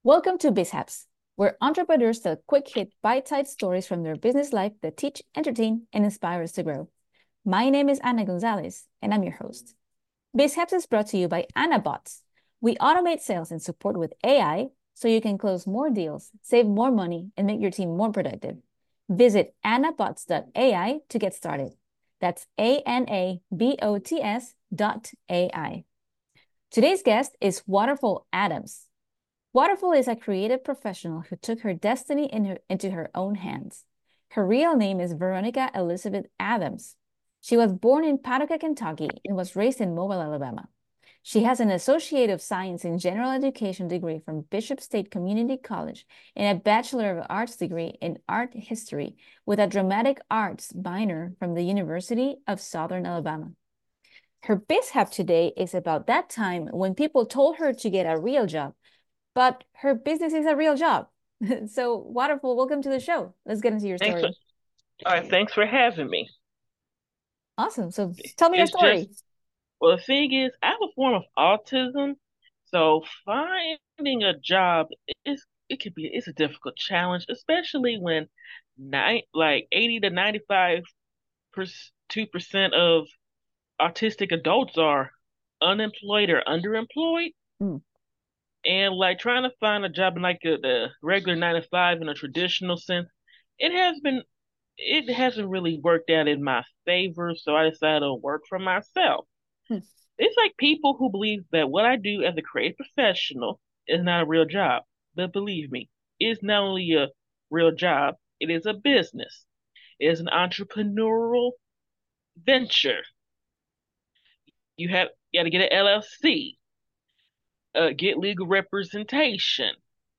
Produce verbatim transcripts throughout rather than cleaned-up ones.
Welcome to BizHaps, where entrepreneurs tell quick hit bite-sized stories from their business life that teach, entertain, and inspire us to grow. My name is Ana Gonzalez, and I'm your host. BizHaps is brought to you by AnaBots. We automate sales and support with A I so you can close more deals, save more money, and make your team more productive. Visit anabots dot A I to get started. That's A N A B O T S dot A I. Today's guest is Waterfall Adams. Waterfall is a creative professional who took her destiny in her, into her own hands. Her real name is Veronica Elizabeth Adams. She was born in Paducah, Kentucky, and was raised in Mobile, Alabama. She has an Associate of Science in General Education degree from Bishop State Community College and a Bachelor of Arts degree in Art History with a Dramatic Arts minor from the University of Southern Alabama. Her BizHap today is about that time when people told her to get a real job, but her business is a real job. So, Waterfall, welcome to the show. Let's get into your Thanks for, story. all right, thanks for having me. Awesome. So, tell me your It's just, story. well, the thing is, I have a form of autism, so finding a job is it could be it's a difficult challenge, especially when nine like eighty to ninety-five two percent of autistic adults are unemployed or underemployed, Mm, and like trying to find a job in like a, the regular nine to five in a traditional sense, it has been it hasn't really worked out in my favor, so I decided to work for myself. mm. It's like people who believe that what I do as a creative professional is not a real job. But believe me, it's not only a real job, it is a business. It is an entrepreneurial venture. You have you got to get an L L C, uh, get legal representation,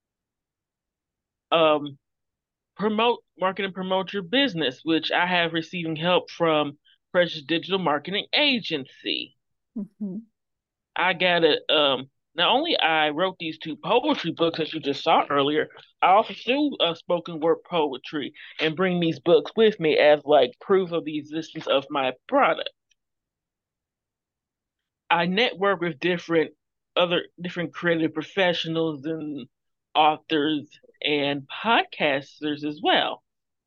um, promote, market, and promote your business, which I have receiving help from Precious Digital Marketing Agency. Mhm. I got it. Um, not only I wrote these two poetry books that you just saw earlier, I also do uh, spoken word poetry and bring these books with me as like proof of the existence of my product. I network with different other different creative professionals and authors and podcasters as well.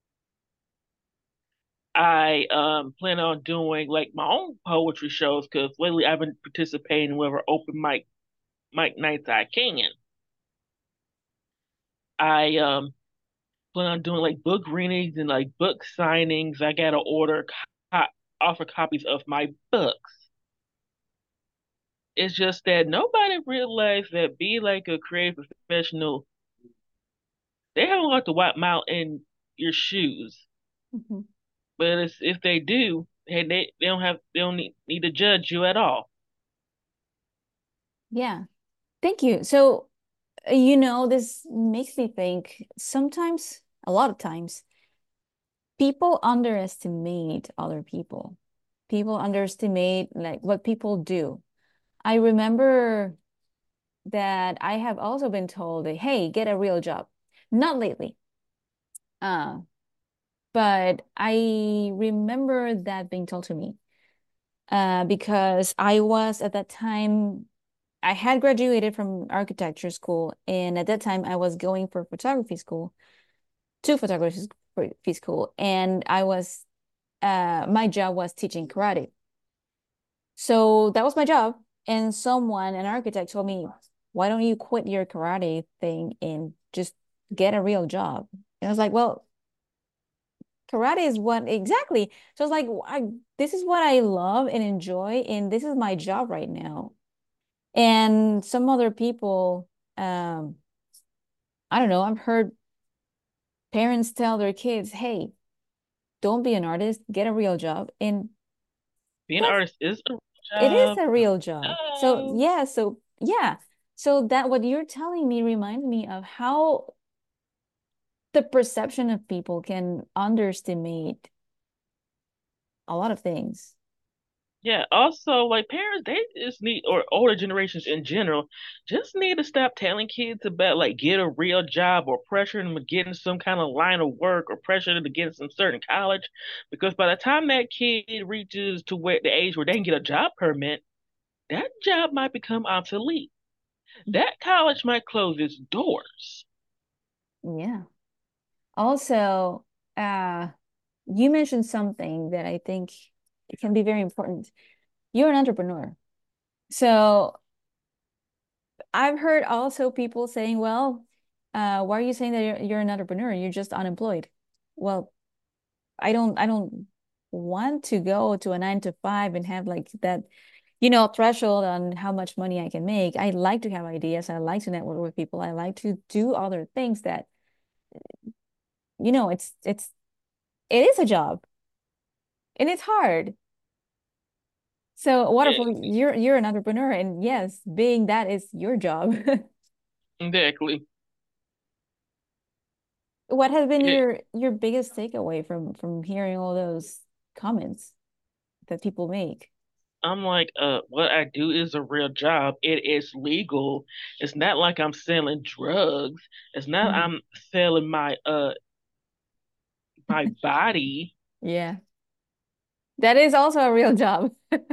I um plan on doing like my own poetry shows because lately I've been participating in whatever open mic mic nights I can. I um plan on doing like book readings and like book signings. I gotta order co- offer copies of my books. It's just that nobody realized that be like a creative professional, they haven't got to wipe out in your shoes. Mhm. But it's, if they do, hey, they, they don't have they don't need, need to judge you at all. Yeah. Thank you. So, uh, you know, this makes me think sometimes, a lot of times, people underestimate other people. People underestimate like what people do. I remember that I have also been told that, hey, get a real job. Not lately. Uh, but I remember that being told to me uh, because I was at that time, I had graduated from architecture school, and at that time I was going for photography school, to photography school, and I was, uh, my job was teaching karate. So that was my job. And someone, an architect, told me, why don't you quit your karate thing and just get a real job? And I was like, well, karate is what exactly. So I was like, I, this is what I love and enjoy, and this is my job right now. And some other people, um, I don't know, I've heard parents tell their kids, hey, don't be an artist, get a real job. And Being an that's artist is a it is job. a real job. So No. yeah, so yeah. So that what you're telling me reminds me of how the perception of people can underestimate a lot of things. Yeah, also like parents, they just need, or older generations in general, just need to stop telling kids about like get a real job or pressuring them to get in some kind of line of work or pressuring them to get in some certain college. Because by the time that kid reaches to where the age where they can get a job permit, that job might become obsolete. That college might close its doors. Yeah. Also, uh, you mentioned something that I think it can be very important. You're an entrepreneur. So I've heard also people saying, well, uh, why are you saying that you're, you're an entrepreneur? You're just unemployed. Well, I don't I don't want to go to a nine to five and have like that, you know, threshold on how much money I can make. I like to have ideas. I like to network with people. I like to do other things that, you know, it's it's it is a job and it's hard. So Yeah, wonderful. You're you're an entrepreneur, and yes, being that is your job. exactly. What has been It, your your biggest takeaway from from hearing all those comments that people make? I'm like, uh, what I do is a real job. It is legal. It's not like I'm selling drugs. It's not Mhm. I'm selling my uh my body. Yeah, that is also a real job.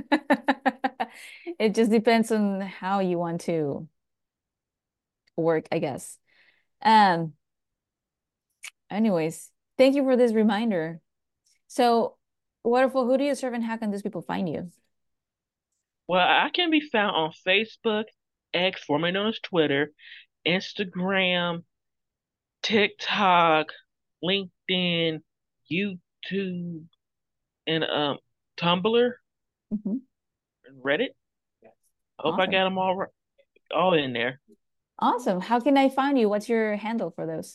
It just depends on how you want to work, I guess. Um, anyways, thank you for this reminder. So, wonderful. Who do you serve and how can these people find you? Well, I can be found on Facebook, X, formerly known as Twitter, Instagram, TikTok, LinkedIn, YouTube, and um Tumblr Mhm. and Reddit. I hope I Awesome. got them all ri- all in there. Awesome. How can I find you? What's your handle for those?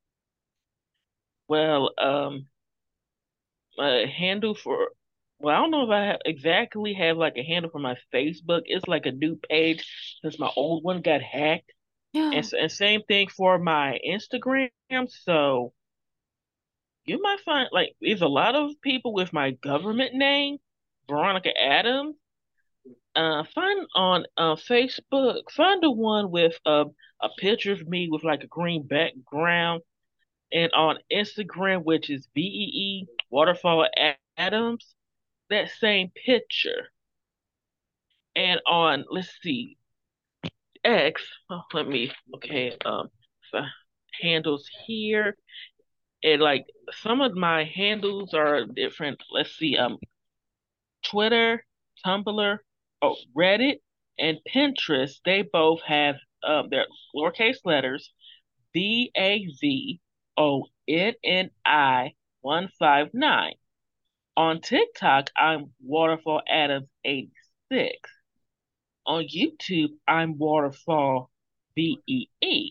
Well, um, a handle for well, I don't know if I have, exactly have like a handle for my Facebook. It's like a new page since my old one got hacked, and, Yeah. s- and same thing for my Instagram. So you might find like there's a lot of people with my government name, Veronica Adams. Uh, find on uh, Facebook, find the one with uh, a picture of me with like a green background, and on Instagram, which is V E E Waterfall Adams, that same picture. And on, let's see, X, oh, let me, okay, um, so handles here. And like some of my handles are different. Let's see, um, Twitter, Tumblr, oh, Reddit, and Pinterest, they both have um, their lowercase letters V A V O N N I one five nine. On TikTok, I'm Waterfall Adams eighty-six. On YouTube, I'm Waterfall V E E.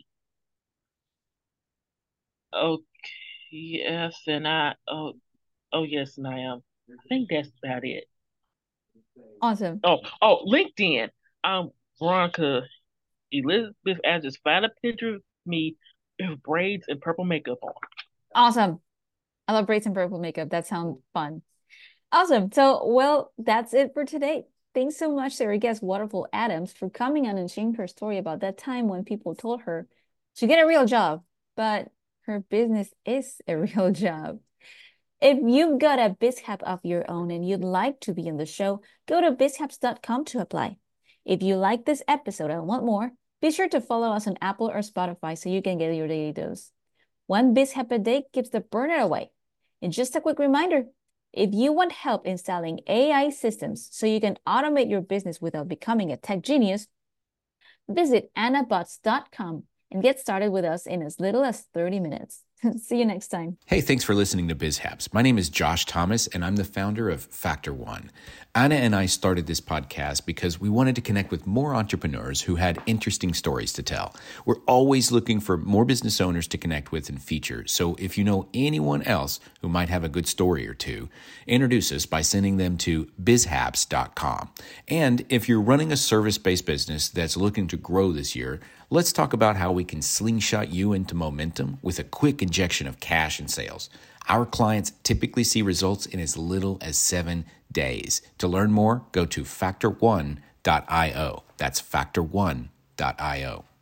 Oh, yes, and I, oh, oh, yes, and I am. I think that's about it. Awesome. Oh, oh, LinkedIn. I'm Veronica Elizabeth as just find a picture of me with braids and purple makeup on. Awesome. I love braids and purple makeup. That sounds fun. Awesome. So, well, that's it for today. Thanks so much to our guest, Waterfall Adams, for coming on and sharing her story about that time when people told her to get a real job, but her business is a real job. If you've got a BizHab of your own and you'd like to be in the show, go to bizhabs dot com to apply. If you like this episode and want more, be sure to follow us on Apple or Spotify so you can get your daily dose. One BizHab a day keeps the burner away. And just a quick reminder, if you want help installing A I systems so you can automate your business without becoming a tech genius, visit annabots dot com and get started with us in as little as thirty minutes. See you next time. Hey, thanks for listening to BizHaps. My name is Josh Thomas, and I'm the founder of Factor One. Anna and I started this podcast because we wanted to connect with more entrepreneurs who had interesting stories to tell. We're always looking for more business owners to connect with and feature. So if you know anyone else who might have a good story or two, introduce us by sending them to bizhaps dot com. And if you're running a service-based business that's looking to grow this year, let's talk about how we can slingshot you into momentum with a quick injection of cash and sales. Our clients typically see results in as little as seven days. To learn more, go to factor one dot io. That's factor one dot io.